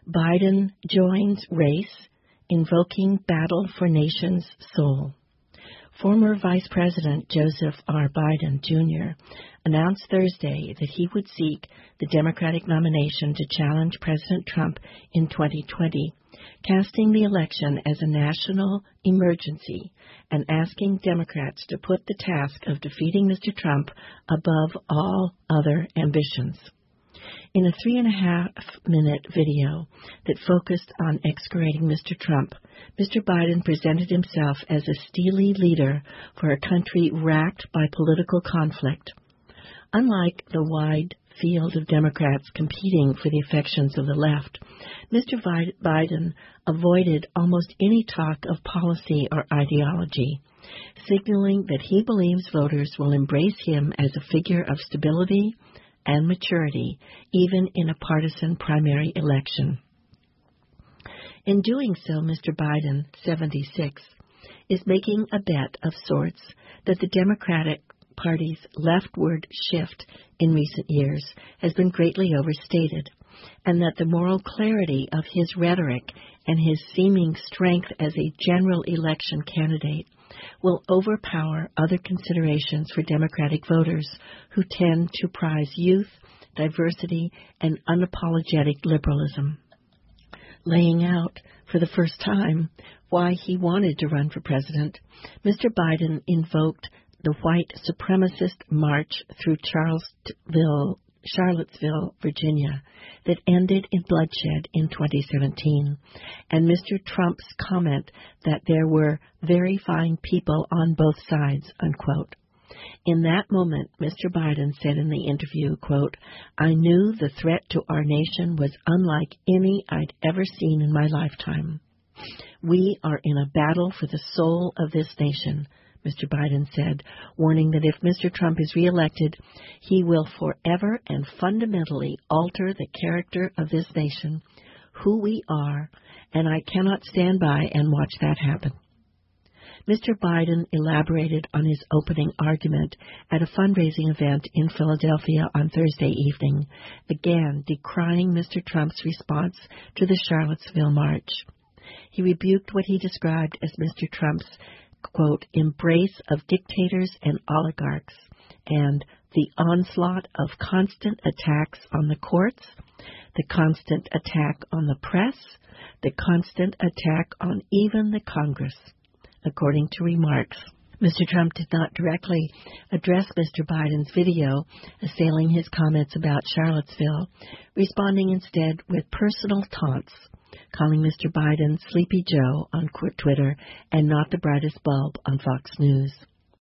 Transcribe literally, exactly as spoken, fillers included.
Biden joins race, invoking battle for nation's soul. Former Vice President Joseph R. Biden, Junior announced Thursday that he would seek the Democratic nomination to challenge President Trump in twenty twenty, casting the election as a national emergency and asking Democrats to put the task of defeating Mister Trump above all other ambitions. In a three and a half minute video that focused on excoriating Mister Trump, Mister Biden presented himself as a steely leader for a country racked by political conflict. Unlike the wide field of Democrats competing for the affections of the left, Mister Biden avoided almost any talk of policy or ideology, signaling that he believes voters will embrace him as a figure of stability and maturity, even in a partisan primary election. In doing so, Mister Biden, seventy-six, is making a bet of sorts that the Democratic Party's leftward shift in recent years has been greatly overstated, and that the moral clarity of his rhetoric and his seeming strength as a general election candidate will overpower other considerations for Democratic voters who tend to prize youth, diversity, and unapologetic liberalism. Laying out, for the first time, why he wanted to run for president, Mister Biden invoked the white supremacist march through Charlottesville, Charlottesville, Virginia, that ended in bloodshed in twenty seventeen, and Mister Trump's comment that there were very fine people on both sides, unquote. In that moment, Mister Biden said in the interview, quote, "I knew the threat to our nation was unlike any I'd ever seen in my lifetime. We are in a battle for the soul of this nation," Mister Biden said, warning that if Mister Trump is reelected, he will forever and fundamentally alter the character of this nation, who we are, and I cannot stand by and watch that happen. Mister Biden elaborated on his opening argument at a fundraising event in Philadelphia on Thursday evening, again decrying Mister Trump's response to the Charlottesville march. He rebuked what he described as Mister Trump's, quote, "embrace of dictators and oligarchs," and the onslaught of constant attacks on the courts, the constant attack on the press, the constant attack on even the Congress, according to remarks. Mister Trump did not directly address Mister Biden's video assailing his comments about Charlottesville, responding instead with personal taunts, calling Mister Biden Sleepy Joe on Twitter and not the brightest bulb on Fox News.